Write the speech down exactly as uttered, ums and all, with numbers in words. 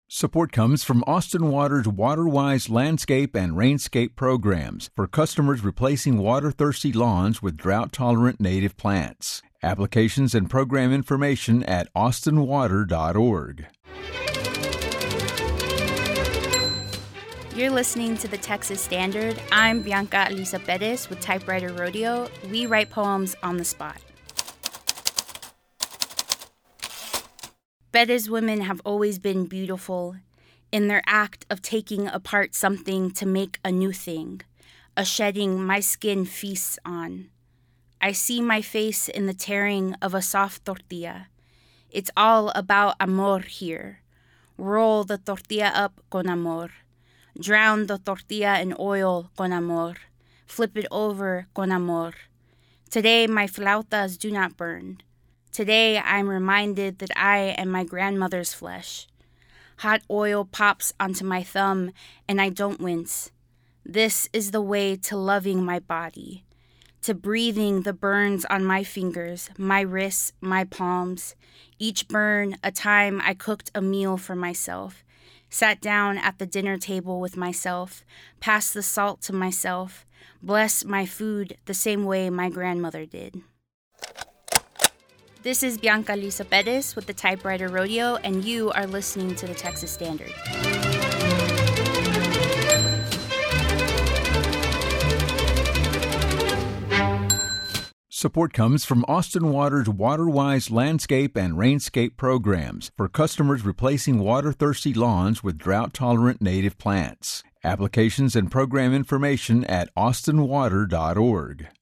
Support comes from Austin Water's WaterWise landscape and rainscape programs for customers replacing water-thirsty lawns with drought-tolerant native plants. Applications and program information at austin water dot org. You're listening to the Texas Standard. I'm Bianca Elisa Perez with Typewriter Rodeo. We write poems on the spot. Perez women have always been beautiful in their act of taking apart something to make a new thing, a shedding my skin feasts on. I see my face in the tearing of a soft tortilla. It's all about amor here. Roll the tortilla up con amor. Drown the tortilla in oil con amor. Flip it over con amor. Today my flautas do not burn. Today I'm reminded that I am my grandmother's flesh. Hot oil pops onto my thumb and I don't wince. This is the way to loving my body, to breathing the burns on my fingers, my wrists, my palms. Each burn a time I cooked a meal for myself, sat down at the dinner table with myself, passed the salt to myself, blessed my food the same way my grandmother did. This is Bianca Elisa Perez with the Typewriter Rodeo, and you are listening to the Texas Standard. Support comes from Austin Water's WaterWise landscape and rainscape programs for customers replacing water-thirsty lawns with drought-tolerant native plants. Applications and program information at austin water dot org.